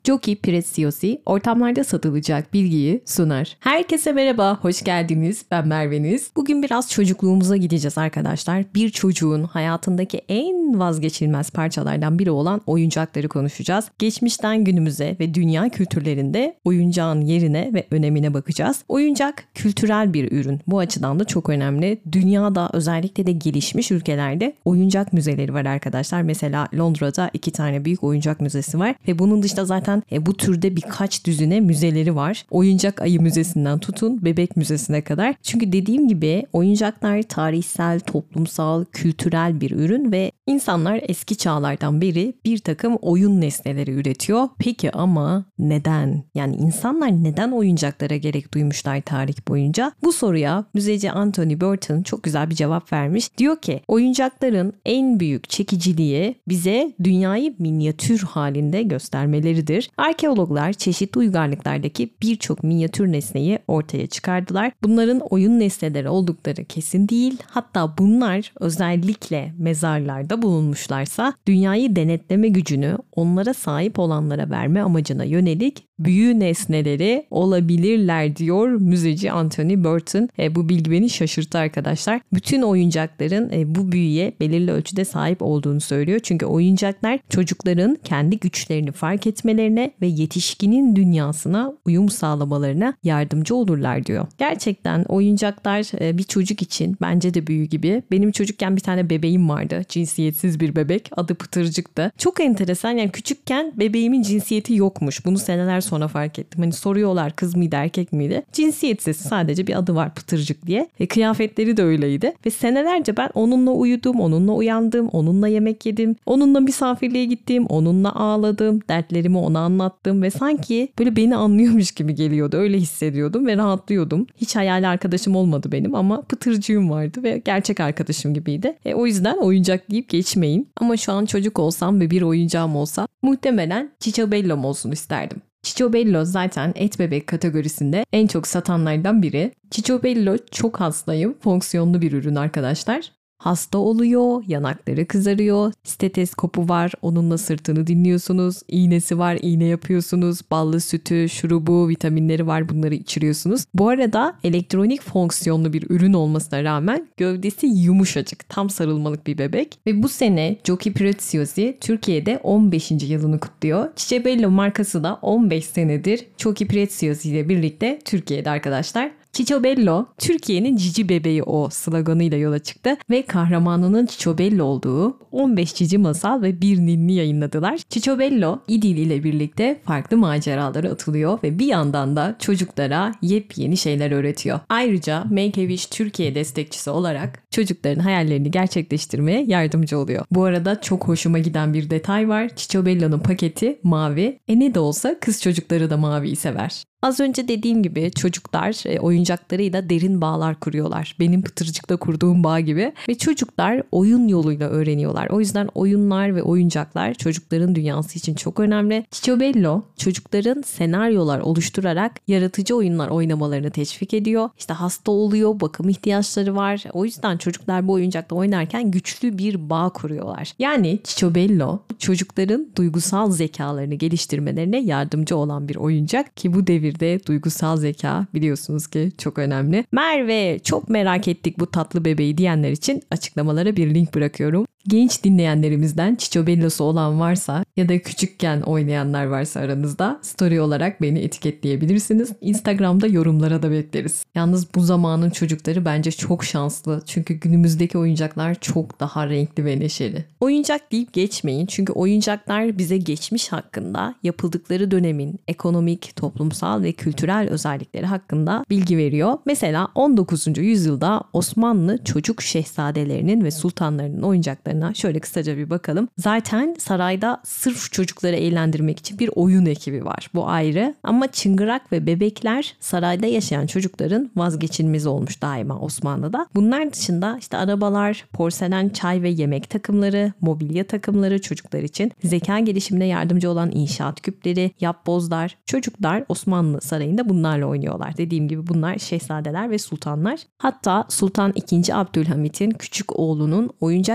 Giochi Preziosi ortamlarda satılacak bilgiyi sunar. Herkese merhaba, hoş geldiniz. Ben Merveniz. Bugün biraz çocukluğumuza gideceğiz arkadaşlar. Bir çocuğun hayatındaki en vazgeçilmez parçalardan biri olan oyuncakları konuşacağız. Geçmişten günümüze ve dünya kültürlerinde oyuncağın yerine ve önemine bakacağız. Oyuncak kültürel bir ürün. Bu açıdan da çok önemli. Dünyada özellikle de gelişmiş ülkelerde oyuncak müzeleri var arkadaşlar. Mesela Londra'da 2 tane büyük oyuncak müzesi var ve bunun dışında zaten bu türde birkaç düzine müzeleri var. Oyuncak ayı müzesinden tutun bebek müzesine kadar. Çünkü dediğim gibi oyuncaklar tarihsel, toplumsal, kültürel bir ürün ve insanlar eski çağlardan beri bir takım oyun nesneleri üretiyor. Peki ama neden? Yani insanlar neden oyuncaklara gerek duymuşlar tarih boyunca? Bu soruya müzeci Anthony Burton çok güzel bir cevap vermiş. Diyor ki oyuncakların en büyük çekiciliği bize dünyayı minyatür halinde göstermeleridir. Arkeologlar çeşitli uygarlıklardaki birçok minyatür nesneyi ortaya çıkardılar. Bunların oyun nesneleri oldukları kesin değil. Hatta bunlar özellikle mezarlarda bulunmuşlarsa dünyayı denetleme gücünü onlara sahip olanlara verme amacına yönelik büyü nesneleri olabilirler diyor müzeci Anthony Burton. Bu bilgi beni şaşırttı arkadaşlar. Bütün oyuncakların bu büyüye belirli ölçüde sahip olduğunu söylüyor. Çünkü oyuncaklar çocukların kendi güçlerini fark etmelerine ve yetişkinin dünyasına uyum sağlamalarına yardımcı olurlar diyor. Gerçekten oyuncaklar bir çocuk için bence de büyü gibi. Benim çocukken bir tane bebeğim vardı. Cinsiyetsiz bir bebek. Adı Pıtırcık'tı. Çok enteresan, yani küçükken bebeğimin cinsiyeti yokmuş. Bunu seneler sonra fark ettim. Hani soruyorlar kız mıydı erkek miydi? Cinsiyetsiz, sadece bir adı var Pıtırcık diye. Kıyafetleri de öyleydi. Ve senelerce ben onunla uyudum, onunla uyandım, onunla yemek yedim, onunla misafirliğe gittim, onunla ağladım, dertlerimi ona anlattım ve sanki böyle beni anlıyormuş gibi geliyordu. Öyle hissediyordum ve rahatlıyordum. Hiç hayali arkadaşım olmadı benim ama Pıtırcığım vardı ve gerçek arkadaşım gibiydi. O yüzden oyuncak deyip geçmeyin. Ama şu an çocuk olsam ve bir oyuncağım olsa muhtemelen Cicciobello'm olsun isterdim. Cicciobello zaten et bebek kategorisinde en çok satanlardan biri. Cicciobello çok hastayım, fonksiyonlu bir ürün arkadaşlar. Hasta oluyor, yanakları kızarıyor, stetoskopu var, onunla sırtını dinliyorsunuz, iğnesi var, iğne yapıyorsunuz, ballı sütü, şurubu, vitaminleri var, bunları içiriyorsunuz. Bu arada elektronik fonksiyonlu bir ürün olmasına rağmen gövdesi yumuşacık, tam sarılmalık bir bebek. Ve bu sene Giochi Preziosi Türkiye'de 15. yılını kutluyor. Cicciobello markası da 15 senedir Giochi Preziosi ile birlikte Türkiye'de arkadaşlar. Cicciobello, Türkiye'nin cici bebeği o sloganıyla yola çıktı ve kahramanının Cicciobello olduğu 15 cici masal ve bir ninni yayınladılar. Cicciobello, İdil ile birlikte farklı maceralara atılıyor ve bir yandan da çocuklara yepyeni şeyler öğretiyor. Ayrıca Make-A-Wish Türkiye destekçisi olarak çocukların hayallerini gerçekleştirmeye yardımcı oluyor. Bu arada çok hoşuma giden bir detay var. Cicciobello'nun paketi mavi. Ne de olsa kız çocukları da maviyi sever. Az önce dediğim gibi çocuklar oyuncaklarıyla derin bağlar kuruyorlar. Benim Pıtırcık'ta kurduğum bağ gibi. Ve çocuklar oyun yoluyla öğreniyorlar. O yüzden oyunlar ve oyuncaklar çocukların dünyası için çok önemli. Cicciobello çocukların senaryolar oluşturarak yaratıcı oyunlar oynamalarını teşvik ediyor. İşte hasta oluyor, bakım ihtiyaçları var. O yüzden çocuklar bu oyuncakla oynarken güçlü bir bağ kuruyorlar. Yani Cicciobello çocukların duygusal zekalarını geliştirmelerine yardımcı olan bir oyuncak ki bu devirde duygusal zeka biliyorsunuz ki çok önemli. Merve, çok merak ettik bu tatlı bebeği diyenler için açıklamalara bir link bırakıyorum. Genç dinleyenlerimizden Cicciobello'su olan varsa ya da küçükken oynayanlar varsa aranızda story olarak beni etiketleyebilirsiniz. Instagram'da yorumlara da bekleriz. Yalnız bu zamanın çocukları bence çok şanslı. Çünkü günümüzdeki oyuncaklar çok daha renkli ve neşeli. Oyuncak deyip geçmeyin. Çünkü oyuncaklar bize geçmiş hakkında, yapıldıkları dönemin ekonomik, toplumsal ve kültürel özellikleri hakkında bilgi veriyor. Mesela 19. yüzyılda Osmanlı çocuk şehzadelerinin ve sultanlarının oyuncakları şöyle kısaca bir bakalım. Zaten sarayda sırf çocukları eğlendirmek için bir oyun ekibi var. Bu ayrı. Ama çıngırak ve bebekler sarayda yaşayan çocukların vazgeçilmezi olmuş daima Osmanlı'da. Bunlar dışında işte arabalar, porselen çay ve yemek takımları, mobilya takımları çocuklar için, zeka gelişimine yardımcı olan inşaat küpleri, yapbozlar. Çocuklar Osmanlı sarayında bunlarla oynuyorlar. Dediğim gibi bunlar şehzadeler ve sultanlar. Hatta Sultan II. Abdülhamit'in küçük oğlunun oyuncak inşaat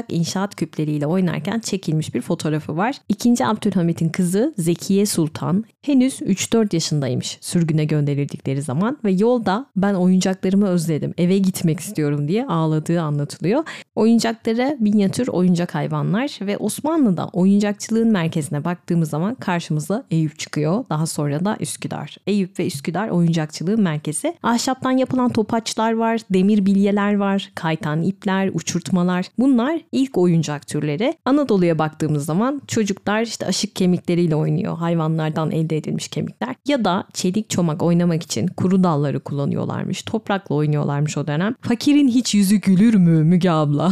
kağıt küpleriyle oynarken çekilmiş bir fotoğrafı var. 2. Abdülhamit'in kızı Zekiye Sultan henüz 3-4 yaşındaymış sürgüne gönderildikleri zaman ve yolda ben oyuncaklarımı özledim, eve gitmek istiyorum diye ağladığı anlatılıyor. Oyuncakları minyatür oyuncak hayvanlar ve Osmanlı'da oyuncakçılığın merkezine baktığımız zaman karşımıza Eyüp çıkıyor. Daha sonra da Üsküdar. Eyüp ve Üsküdar oyuncakçılığın merkezi. Ahşaptan yapılan topaçlar var, demir bilyeler var, kaytan ipler, uçurtmalar. Bunlar ilk oyuncak türleri. Anadolu'ya baktığımız zaman çocuklar işte aşık kemikleriyle oynuyor. Hayvanlardan elde edilmiş kemikler. Ya da çelik çomak oynamak için kuru dalları kullanıyorlarmış. Toprakla oynuyorlarmış o dönem. Fakirin hiç yüzü gülür mü Müge abla?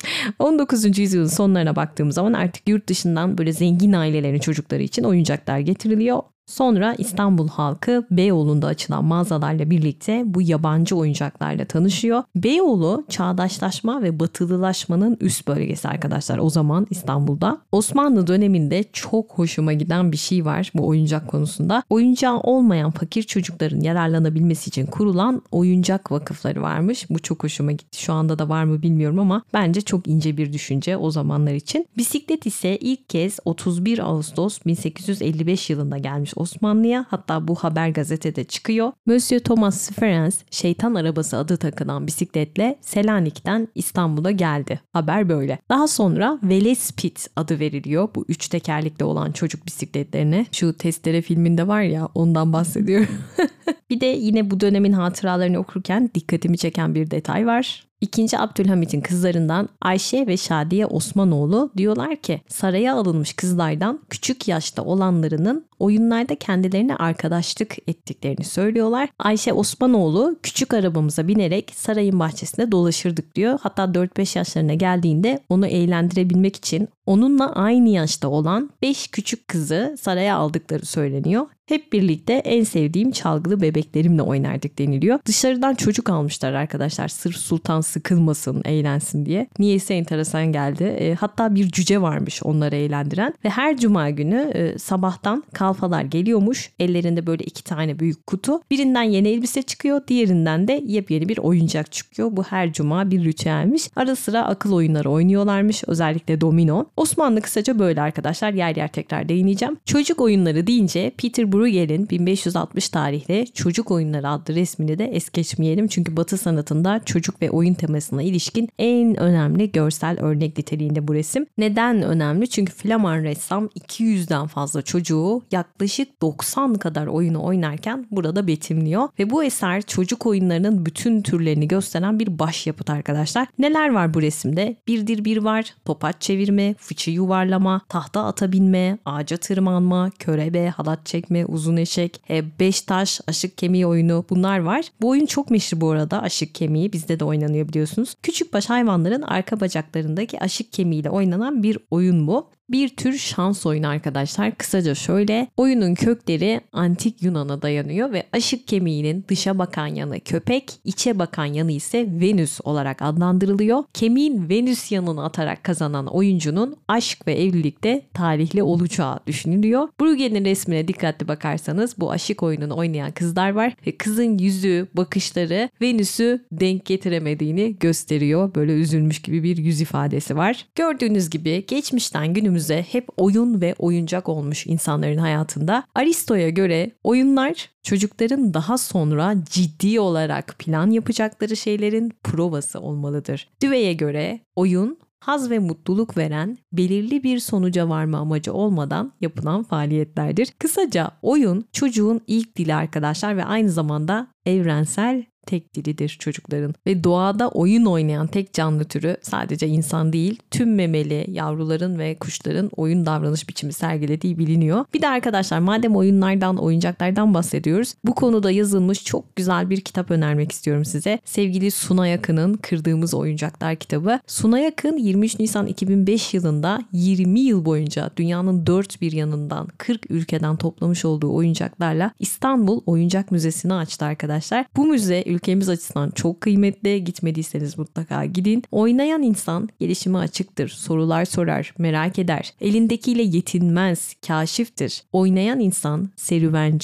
19. yüzyılın sonlarına baktığımız zaman artık yurt dışından böyle zengin ailelerin çocukları için oyuncaklar getiriliyor. Sonra İstanbul halkı Beyoğlu'nda açılan mağazalarla birlikte bu yabancı oyuncaklarla tanışıyor. Beyoğlu çağdaşlaşma ve batılılaşmanın üst bölgesi arkadaşlar o zaman İstanbul'da. Osmanlı döneminde çok hoşuma giden bir şey var bu oyuncak konusunda. Oyuncağı olmayan fakir çocukların yararlanabilmesi için kurulan oyuncak vakıfları varmış. Bu çok hoşuma gitti. Şu anda da var mı bilmiyorum ama bence çok ince bir düşünce o zamanlar için. Bisiklet ise ilk kez 31 Ağustos 1855 yılında gelmiş Osmanlı'ya, hatta bu haber gazetede çıkıyor. Monsieur Thomas Ferenc şeytan arabası adı takılan bisikletle Selanik'ten İstanbul'a geldi. Haber böyle. Daha sonra Velespit adı veriliyor bu 3 tekerlekli olan çocuk bisikletlerine. Şu Testere filminde var ya, ondan bahsediyorum. Bir de yine bu dönemin hatıralarını okurken dikkatimi çeken bir detay var. 2. Abdülhamit'in kızlarından Ayşe ve Şadiye Osmanoğlu diyorlar ki saraya alınmış kızlardan küçük yaşta olanlarının oyunlarda kendilerine arkadaşlık ettiklerini söylüyorlar. Ayşe Osmanoğlu küçük arabamıza binerek sarayın bahçesinde dolaşırdık diyor. Hatta 4-5 yaşlarına geldiğinde onu eğlendirebilmek için onunla aynı yaşta olan 5 küçük kızı saraya aldıkları söyleniyor. Hep birlikte en sevdiğim çalgılı bebeklerimle oynardık deniliyor. Dışarıdan çocuk almışlar arkadaşlar sırf sultan sıkılmasın, eğlensin diye. Niyeyse enteresan geldi. Hatta bir cüce varmış onları eğlendiren ve her cuma günü sabahtan kalfalar geliyormuş. Ellerinde böyle 2 tane büyük kutu. Birinden yeni elbise çıkıyor, diğerinden de yepyeni bir oyuncak çıkıyor. Bu her cuma bir ritüelmiş. Ara sıra akıl oyunları oynuyorlarmış. Özellikle domino. Osmanlı kısaca böyle arkadaşlar. Yer yer tekrar değineceğim. Çocuk oyunları deyince Peter Bruegel'in 1560 tarihli Çocuk Oyunları adlı resmini de es geçmeyelim. Çünkü Batı sanatında çocuk ve oyun temasına ilişkin en önemli görsel örnek niteliğinde bu resim. Neden önemli? Çünkü Flaman ressam 200'den fazla çocuğu yaklaşık 90 kadar oyunu oynarken burada betimliyor. Ve bu eser çocuk oyunlarının bütün türlerini gösteren bir başyapıt arkadaşlar. Neler var bu resimde? Birdir bir var, topaç çevirme, fıçı yuvarlama, tahta ata binme, ağaca tırmanma, körebe, halat çekme, uzun eşek, 5 taş, aşık kemiği oyunu, bunlar var. Bu oyun çok meşhur bu arada, aşık kemiği bizde de oynanıyor biliyorsunuz. Küçükbaş hayvanların arka bacaklarındaki aşık kemiğiyle oynanan bir oyun bu. Bir tür şans oyunu arkadaşlar. Kısaca şöyle, oyunun kökleri antik Yunan'a dayanıyor ve aşık kemiğinin dışa bakan yanı köpek, içe bakan yanı ise Venüs olarak adlandırılıyor. Kemiğin Venüs yanını atarak kazanan oyuncunun aşk ve evlilikte talihli olacağı düşünülüyor. Bruegel'in resmine dikkatli bakarsanız bu aşık oyununu oynayan kızlar var ve kızın yüzü, bakışları Venüs'ü denk getiremediğini gösteriyor. Böyle üzülmüş gibi bir yüz ifadesi var. Gördüğünüz gibi geçmişten günümüze hep oyun ve oyuncak olmuş insanların hayatında. Aristo'ya göre oyunlar çocukların daha sonra ciddi olarak plan yapacakları şeylerin provası olmalıdır. Dewey'e göre oyun haz ve mutluluk veren, belirli bir sonuca varma amacı olmadan yapılan faaliyetlerdir. Kısaca oyun çocuğun ilk dili arkadaşlar ve aynı zamanda evrensel tek dilidir çocukların. Ve doğada oyun oynayan tek canlı türü sadece insan değil, tüm memeli yavruların ve kuşların oyun davranış biçimi sergilediği biliniyor. Bir de arkadaşlar madem oyunlardan, oyuncaklardan bahsediyoruz, bu konuda yazılmış çok güzel bir kitap önermek istiyorum size. Sevgili Suna Yakın'ın Kırdığımız Oyuncaklar kitabı. Suna Yakın 23 Nisan 2005 yılında 20 yıl boyunca dünyanın dört bir yanından 40 ülkeden toplamış olduğu oyuncaklarla İstanbul Oyuncak Müzesi'ni açtı arkadaşlar. Bu müze ülkemiz açısından çok kıymetli. Gitmediyseniz mutlaka gidin. Oynayan insan gelişime açıktır. Sorular sorar, merak eder. Elindekiyle yetinmez, kaşiftir. Oynayan insan serüvenci,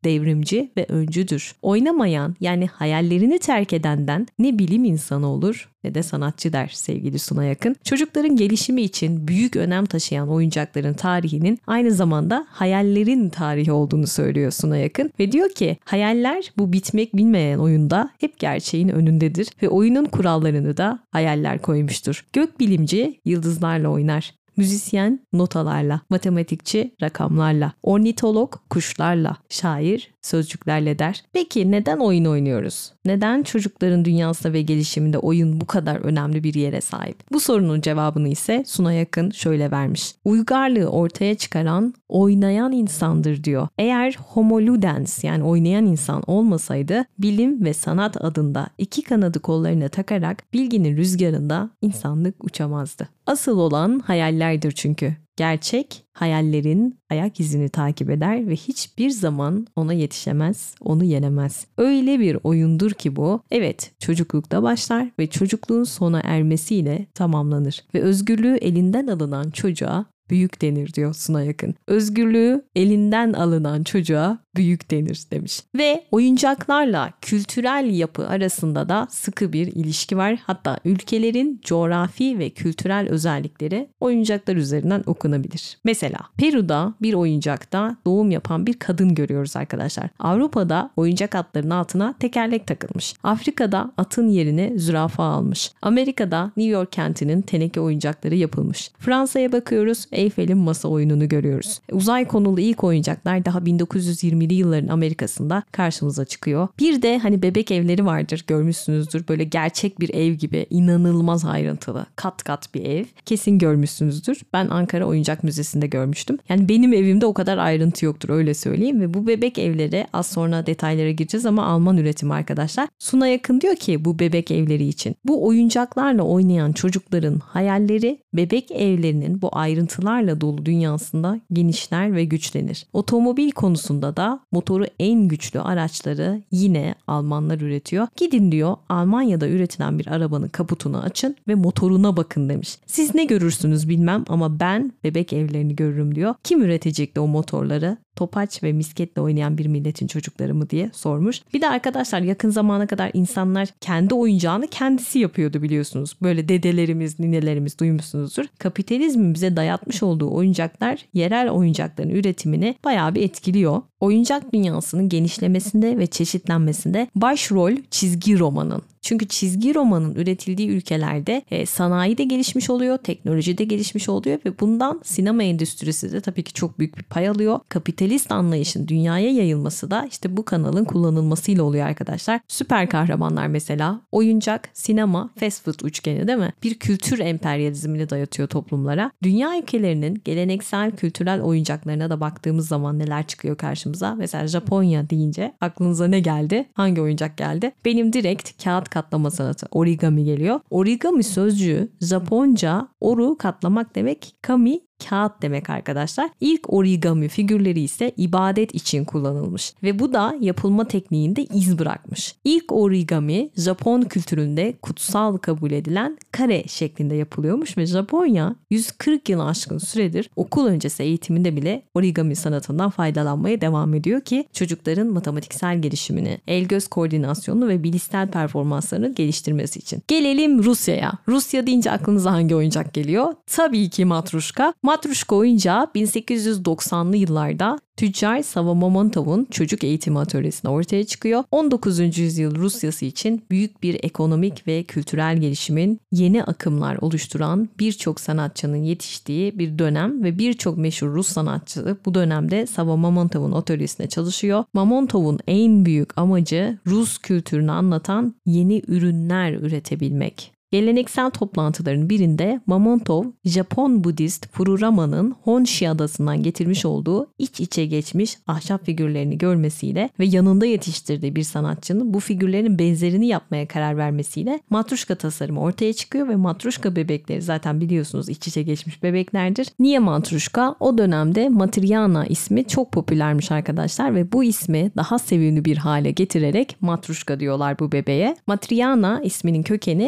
devrimci ve öncüdür. Oynamayan, yani hayallerini terk edenden ne bilim insanı olur ne de sanatçı der sevgili Sunay Akın. Çocukların gelişimi için büyük önem taşıyan oyuncakların tarihinin aynı zamanda hayallerin tarihi olduğunu söylüyor Sunay Akın ve diyor ki hayaller bu bitmek bilmeyen oyunda hep gerçeğin önündedir ve oyunun kurallarını da hayaller koymuştur. Gökbilimci yıldızlarla oynar. Müzisyen notalarla, matematikçi rakamlarla, ornitolog kuşlarla, şair sözcüklerle der. Peki neden oyun oynuyoruz? Neden çocukların dünyasında ve gelişiminde oyun bu kadar önemli bir yere sahip? Bu sorunun cevabını ise Sunay Akın şöyle vermiş. Uygarlığı ortaya çıkaran oynayan insandır diyor. Eğer homo ludens, yani oynayan insan olmasaydı bilim ve sanat adında iki kanadı kollarına takarak bilginin rüzgarında insanlık uçamazdı. Asıl olan hayallerdir çünkü. Gerçek hayallerin ayak izini takip eder ve hiçbir zaman ona yetişemez, onu yenemez. Öyle bir oyundur ki bu, evet çocuklukta başlar ve çocukluğun sona ermesiyle tamamlanır. Ve özgürlüğü elinden alınan çocuğa büyük denir diyor Sunay Akın. Özgürlüğü elinden alınan çocuğa büyük denir demiş. Ve oyuncaklarla kültürel yapı arasında da sıkı bir ilişki var. Hatta ülkelerin coğrafi ve kültürel özellikleri oyuncaklar üzerinden okunabilir. Mesela Peru'da bir oyuncakta doğum yapan bir kadın görüyoruz arkadaşlar. Avrupa'da oyuncak atların altına tekerlek takılmış. Afrika'da atın yerine zürafa almış. Amerika'da New York kentinin teneke oyuncakları yapılmış. Fransa'ya bakıyoruz, Eyfel'in masa oyununu görüyoruz. Uzay konulu ilk oyuncaklar daha 1920'li yılların Amerika'sında karşımıza çıkıyor. Bir de hani bebek evleri vardır, görmüşsünüzdür. Böyle gerçek bir ev gibi inanılmaz ayrıntılı, kat kat bir ev. Kesin görmüşsünüzdür. Ben Ankara Oyuncak Müzesi'nde görmüştüm. Yani benim evimde o kadar ayrıntı yoktur, öyle söyleyeyim. Ve bu bebek evleri, az sonra detaylara gireceğiz ama Alman üretimi arkadaşlar. Sunay Akın diyor ki bu bebek evleri için bu oyuncaklarla oynayan çocukların hayalleri bebek evlerinin bu ayrıntılarla dolu dünyasında genişler ve güçlenir. Otomobil konusunda da motoru en güçlü araçları yine Almanlar üretiyor. Gidin diyor Almanya'da üretilen bir arabanın kaputunu açın ve motoruna bakın demiş. Siz ne görürsünüz bilmem ama ben bebek evlerini görürüm diyor. Kim üretecekti o motorları? Topaç ve misketle oynayan bir milletin çocukları mı diye sormuş. Bir de arkadaşlar yakın zamana kadar insanlar kendi oyuncağını kendisi yapıyordu biliyorsunuz. Böyle dedelerimiz, ninelerimiz duymuşsunuzdur. Kapitalizmin bize dayatmış olduğu oyuncaklar yerel oyuncakların üretimini bayağı bir etkiliyor. Oyuncak dünyasının genişlemesinde ve çeşitlenmesinde başrol çizgi romanın. Çünkü çizgi romanın üretildiği ülkelerde sanayi de gelişmiş oluyor, teknoloji de gelişmiş oluyor ve bundan sinema endüstrisi de tabii ki çok büyük bir pay alıyor. Kapitalist anlayışın dünyaya yayılması da işte bu kanalın kullanılmasıyla oluyor arkadaşlar. Süper kahramanlar mesela oyuncak, sinema, fast food üçgeni değil mi? Bir kültür emperyalizmini dayatıyor toplumlara. Dünya ülkelerinin geleneksel kültürel oyuncaklarına da baktığımız zaman neler çıkıyor karşımıza? Mesela Japonya deyince aklınıza ne geldi? Hangi oyuncak geldi? Benim direkt kağıt katlama sanatı, origami geliyor. Origami sözcüğü Japonca oru katlamak demek, kami kağıt demek arkadaşlar. İlk origami figürleri ise ibadet için kullanılmış ve bu da yapılma tekniğinde iz bırakmış. İlk origami Japon kültüründe kutsal kabul edilen kare şeklinde yapılıyormuş ve Japonya 140 yıl aşkın süredir okul öncesi eğitiminde bile origami sanatından faydalanmaya devam ediyor ki çocukların matematiksel gelişimini, el göz koordinasyonunu ve bilişsel performanslarını geliştirmesi için. Gelelim Rusya'ya. Rusya deyince aklınıza hangi oyuncak geliyor? Tabii ki matruşka. Matruşka oyuncağı 1890'lı yıllarda tüccar Sava Mamontov'un çocuk eğitimi atölyesinde ortaya çıkıyor. 19. yüzyıl Rusyası için büyük bir ekonomik ve kültürel gelişimin yeni akımlar oluşturan birçok sanatçının yetiştiği bir dönem ve birçok meşhur Rus sanatçı bu dönemde Sava Mamontov'un atölyesinde çalışıyor. Mamontov'un en büyük amacı Rus kültürünü anlatan yeni ürünler üretebilmek. Geleneksel toplantıların birinde Mamontov, Japon Budist Pururama'nın Honshu adasından getirmiş olduğu iç içe geçmiş ahşap figürlerini görmesiyle ve yanında yetiştirdiği bir sanatçının bu figürlerin benzerini yapmaya karar vermesiyle matruşka tasarımı ortaya çıkıyor ve matruşka bebekleri zaten biliyorsunuz iç içe geçmiş bebeklerdir. Niye matruşka? O dönemde Matriyana ismi çok popülermiş arkadaşlar ve bu ismi daha sevimli bir hale getirerek matruşka diyorlar bu bebeğe. Matriyana isminin kökeni Latin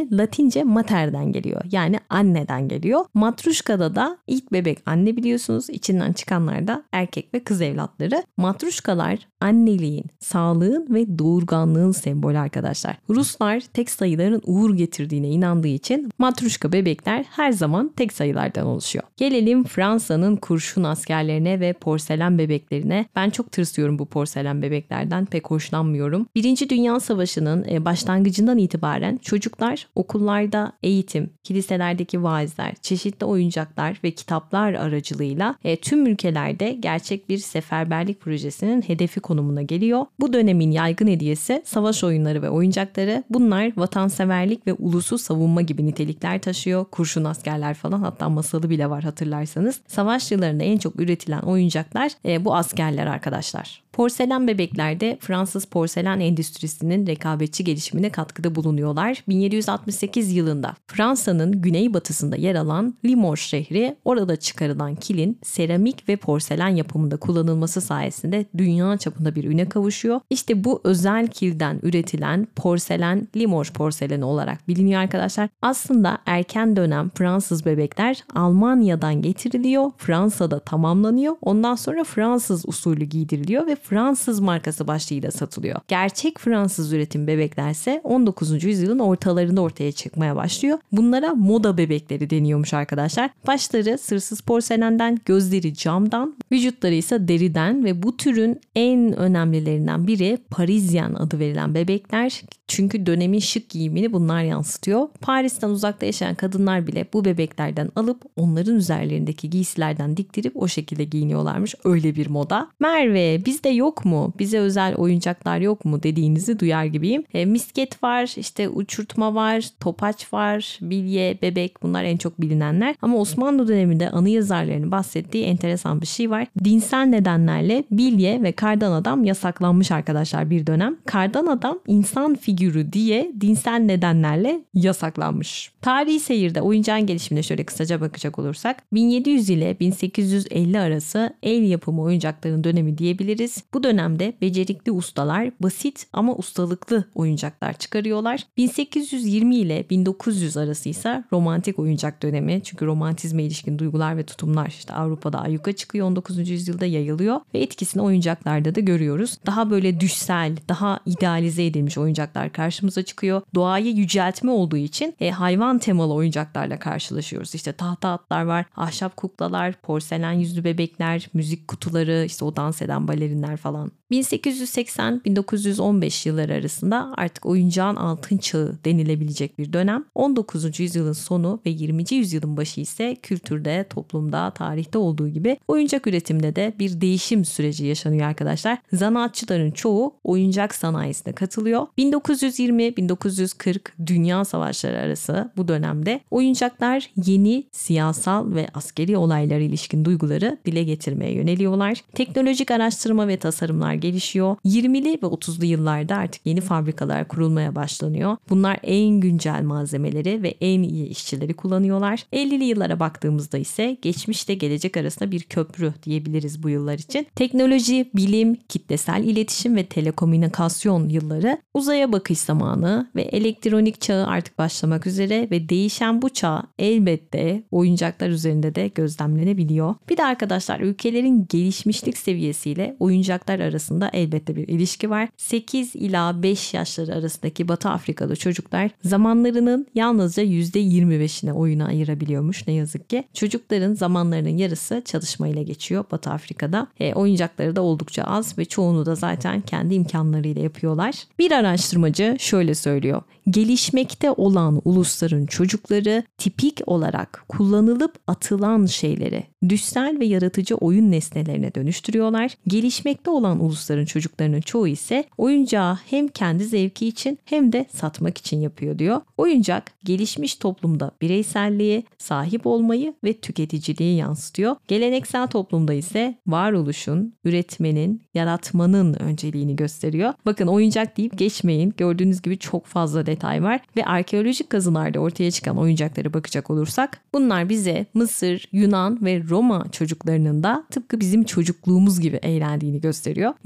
deyince materden geliyor. Yani anneden geliyor. Matruşka'da da ilk bebek anne biliyorsunuz. İçinden çıkanlar da erkek ve kız evlatları. Matruşkalar anneliğin, sağlığın ve doğurganlığın sembolü arkadaşlar. Ruslar tek sayıların uğur getirdiğine inandığı için matruşka bebekler her zaman tek sayılardan oluşuyor. Gelelim Fransa'nın kurşun askerlerine ve porselen bebeklerine. Ben çok tırsıyorum bu porselen bebeklerden. Pek hoşlanmıyorum. Birinci Dünya Savaşı'nın başlangıcından itibaren çocuklar okullarda eğitim, kiliselerdeki vaazlar, çeşitli oyuncaklar ve kitaplar aracılığıyla tüm ülkelerde gerçek bir seferberlik projesinin hedefi konumuna geliyor. Bu dönemin yaygın hediyesi savaş oyunları ve oyuncakları. Bunlar vatanseverlik ve ulusu savunma gibi nitelikler taşıyor. Kurşun askerler falan, hatta masalı bile var hatırlarsanız. Savaş yıllarında en çok üretilen oyuncaklar bu askerler arkadaşlar. Porselen bebeklerde Fransız porselen endüstrisinin rekabetçi gelişimine katkıda bulunuyorlar. 1768 yılında Fransa'nın güneybatısında yer alan Limoges şehri, orada çıkarılan kilin seramik ve porselen yapımında kullanılması sayesinde dünya çapında bir üne kavuşuyor. İşte bu özel kilden üretilen porselen Limoges porseleni olarak biliniyor arkadaşlar. Aslında erken dönem Fransız bebekler Almanya'dan getiriliyor, Fransa'da tamamlanıyor. Ondan sonra Fransız usulü giydiriliyor ve Fransız markası başlığıyla satılıyor. Gerçek Fransız üretim bebeklerse 19. yüzyılın ortalarında ortaya çıkmaya başlıyor. Bunlara moda bebekleri deniyormuş arkadaşlar. Başları sırsız porselenden, gözleri camdan, vücutları ise deriden ve bu türün en önemlilerinden biri Parisyen adı verilen bebekler. Çünkü dönemin şık giyimini bunlar yansıtıyor. Paris'ten uzakta yaşayan kadınlar bile bu bebeklerden alıp onların üzerlerindeki giysilerden diktirip o şekilde giyiniyorlarmış. Öyle bir moda. Merve, bizde yok mu? Bize özel oyuncaklar yok mu dediğinizi duyar gibiyim. Misket var, işte uçurtma var, topaç var, bilye, bebek, bunlar en çok bilinenler. Ama Osmanlı döneminde anı yazarlarının bahsettiği enteresan bir şey var. Dinsel nedenlerle bilye ve kardan adam yasaklanmış arkadaşlar bir dönem. Kardan adam insan figürü diye dinsel nedenlerle yasaklanmış. Tarihi seyirde oyuncağın gelişimine şöyle kısaca bakacak olursak 1700 ile 1850 arası el yapımı oyuncakların dönemi diyebiliriz. Bu dönemde becerikli ustalar basit ama ustalıklı oyuncaklar çıkarıyorlar. 1820 ile 1900 arası ise romantik oyuncak dönemi. Çünkü romantizme ilişkin duygular ve tutumlar işte Avrupa'da ayyuka çıkıyor, 19. yüzyılda yayılıyor ve etkisini oyuncaklarda da görüyoruz. Daha böyle düşsel, daha idealize edilmiş oyuncaklar karşımıza çıkıyor. Doğayı yüceltme olduğu için hayvan temalı oyuncaklarla karşılaşıyoruz. İşte tahta atlar var, ahşap kuklalar, porselen yüzlü bebekler, müzik kutuları, işte o dans eden balerinler falan. 1880-1915 yılları arasında artık oyuncağın altın çağı denilebilecek bir dönem. 19. yüzyılın sonu ve 20. yüzyılın başı ise kültürde, toplumda, tarihte olduğu gibi oyuncak üretiminde de bir değişim süreci yaşanıyor arkadaşlar. Zanaatçıların çoğu oyuncak sanayisine katılıyor. 1920-1940 Dünya Savaşları arası bu dönemde oyuncaklar yeni siyasal ve askeri olaylara ilişkin duyguları dile getirmeye yöneliyorlar. Teknolojik araştırma ve tasarımlar gelişiyor. 20'li ve 30'lu yıllarda artık yeni fabrikalar kurulmaya başlanıyor. Bunlar en güncel malzemeleri ve en iyi işçileri kullanıyorlar. 50'li yıllara baktığımızda ise geçmişle gelecek arasında bir köprü diyebiliriz bu yıllar için. Teknoloji, bilim, kitlesel iletişim ve telekomünikasyon yılları, uzaya bakış zamanı ve elektronik çağı artık başlamak üzere ve değişen bu çağ elbette oyuncaklar üzerinde de gözlemlenebiliyor. Bir de arkadaşlar ülkelerin gelişmişlik seviyesiyle oyuncaklar arasında elbette bir ilişki var. 8 ila 5 yaşları arasındaki Batı Afrikalı çocuklar zamanlarının yalnızca %25'ine oyuna ayırabiliyormuş ne yazık ki. Çocukların zamanlarının yarısı çalışmayla geçiyor Batı Afrika'da. Oyuncakları da oldukça az ve çoğunu da zaten kendi imkanlarıyla yapıyorlar. Bir araştırmacı şöyle söylüyor. Gelişmekte olan ulusların çocukları tipik olarak kullanılıp atılan şeyleri düşsel ve yaratıcı oyun nesnelerine dönüştürüyorlar. Gelişmekte olan ulusların çocuklarının çoğu ise oyuncağı hem kendi zevki için hem de satmak için yapıyor diyor. Oyuncak gelişmiş toplumda bireyselliği, sahip olmayı ve tüketiciliği yansıtıyor. Geleneksel toplumda ise varoluşun, üretmenin, yaratmanın önceliğini gösteriyor. Bakın oyuncak deyip geçmeyin. Gördüğünüz gibi çok fazla detay var ve arkeolojik kazılarda ortaya çıkan oyuncaklara bakacak olursak bunlar bize Mısır, Yunan ve Roma çocuklarının da tıpkı bizim çocukluğumuz gibi eğlendiğini gösteriyor.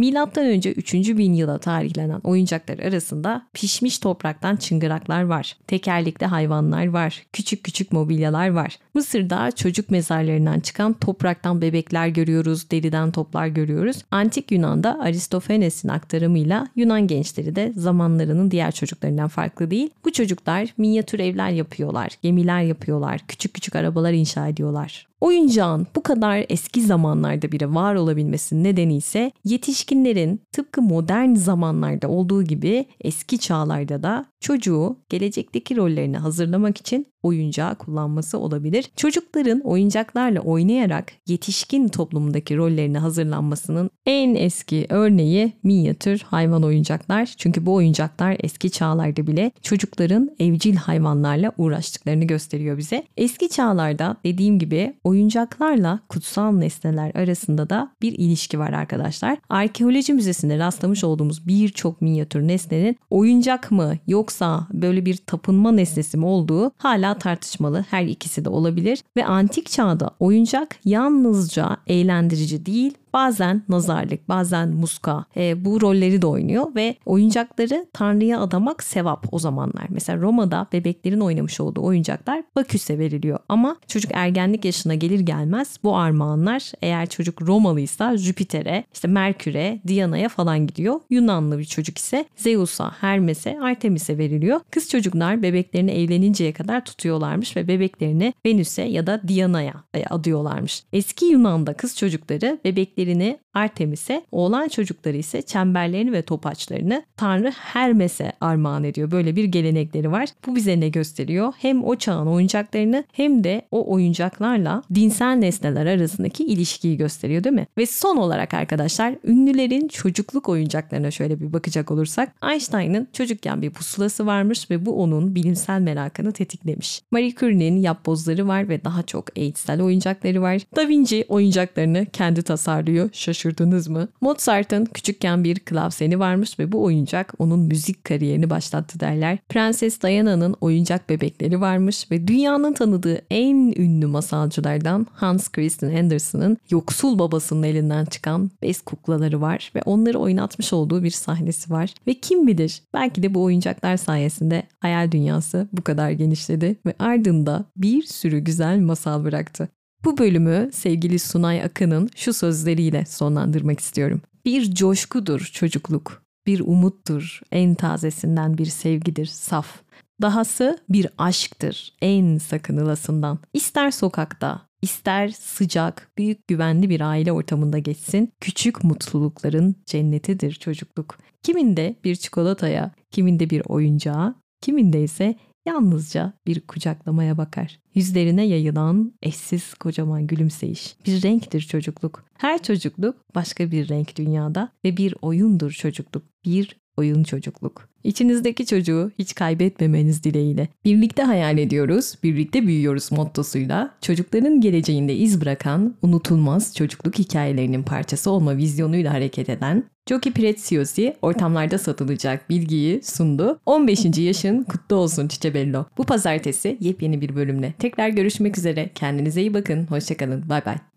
Milattan önce 3. bin yıla tarihlenen oyuncaklar arasında pişmiş topraktan çıngıraklar var. Tekerlekli hayvanlar var. Küçük küçük mobilyalar var. Mısır'da çocuk mezarlarından çıkan topraktan bebekler görüyoruz, deriden toplar görüyoruz. Antik Yunan'da Aristofanes'in aktarımıyla Yunan gençleri de zamanlarının diğer çocuklarından farklı değil. Bu çocuklar minyatür evler yapıyorlar, gemiler yapıyorlar, küçük küçük arabalar inşa ediyorlar. Oyuncağın bu kadar eski zamanlarda bile var olabilmesinin nedeni ise yetişkinlerin tıpkı modern zamanlarda olduğu gibi eski çağlarda da çocuğu gelecekteki rollerine hazırlamak için oyuncağı kullanması olabilir. Çocukların oyuncaklarla oynayarak yetişkin toplumdaki rollerine hazırlanmasının en eski örneği minyatür hayvan oyuncaklar. Çünkü bu oyuncaklar eski çağlarda bile çocukların evcil hayvanlarla uğraştıklarını gösteriyor bize. Eski çağlarda dediğim gibi oyuncaklarla kutsal nesneler arasında da bir ilişki var arkadaşlar. Arkeoloji müzesinde rastlamış olduğumuz birçok minyatür nesnenin oyuncak mı yoksa böyle bir tapınma nesnesi mi olduğu hala tartışmalı. Her ikisi de olabilir ve antik çağda oyuncak yalnızca eğlendirici değil, bazen nazarlık, bazen muska bu rolleri de oynuyor ve oyuncakları Tanrı'ya adamak sevap o zamanlar. Mesela Roma'da bebeklerin oynamış olduğu oyuncaklar Baküs'e veriliyor ama çocuk ergenlik yaşına gelir gelmez bu armağanlar eğer çocuk Romalıysa Jüpiter'e, işte Merkür'e, Diana'ya falan gidiyor. Yunanlı bir çocuk ise Zeus'a, Hermes'e, Artemis'e veriliyor. Kız çocuklar bebeklerini evleninceye kadar tutuyorlarmış ve bebeklerini Venüs'e ya da Diana'ya adıyorlarmış. Eski Yunan'da kız çocukları bebeklerini Artemis'e, oğlan çocukları ise çemberlerini ve topaçlarını Tanrı Hermes'e armağan ediyor. Böyle bir gelenekleri var. Bu bize ne gösteriyor? Hem o çağın oyuncaklarını hem de o oyuncaklarla dinsel nesneler arasındaki ilişkiyi gösteriyor değil mi? Ve son olarak arkadaşlar ünlülerin çocukluk oyuncaklarına şöyle bir bakacak olursak Einstein'ın çocukken bir pusulası varmış ve bu onun bilimsel merakını tetiklemiş. Marie Curie'nin yapbozları var ve daha çok eğitsel oyuncakları var. Da Vinci oyuncaklarını kendi tasarlıyor. Şaşırdınız mı? Mozart'ın küçükken bir klavseni varmış ve bu oyuncak onun müzik kariyerini başlattı derler. Prenses Diana'nın oyuncak bebekleri varmış ve dünyanın tanıdığı en ünlü masalcılardan Hans Christian Andersen'ın yoksul babasının elinden çıkan bez kuklaları var ve onları oynatmış olduğu bir sahnesi var. Ve kim bilir belki de bu oyuncaklar sayesinde hayal dünyası bu kadar genişledi ve ardında bir sürü güzel masal bıraktı. Bu bölümü sevgili Sunay Akın'ın şu sözleriyle sonlandırmak istiyorum. Bir coşkudur çocukluk, bir umuttur, en tazesinden bir sevgidir saf. Dahası bir aşktır en sakınılasından. İster sokakta, ister sıcak, büyük güvenli bir aile ortamında geçsin, küçük mutlulukların cennetidir çocukluk. Kiminde bir çikolataya, kiminde bir oyuncağa, kiminde ise yalnızca bir kucaklamaya bakar. Yüzlerine yayılan eşsiz kocaman gülümseyiş. Bir renktir çocukluk. Her çocukluk başka bir renk dünyada ve bir oyundur çocukluk. Bir oyun çocukluk. İçinizdeki çocuğu hiç kaybetmemeniz dileğiyle. Birlikte hayal ediyoruz, birlikte büyüyoruz mottosuyla çocukların geleceğinde iz bırakan unutulmaz çocukluk hikayelerinin parçası olma vizyonuyla hareket eden Giochi Preziosi ortamlarda satılacak bilgiyi sundu. 15. yaşın kutlu olsun Cicebello. Bu pazartesi yepyeni bir bölümle tekrar görüşmek üzere. Kendinize iyi bakın. Hoşçakalın. Bay bay.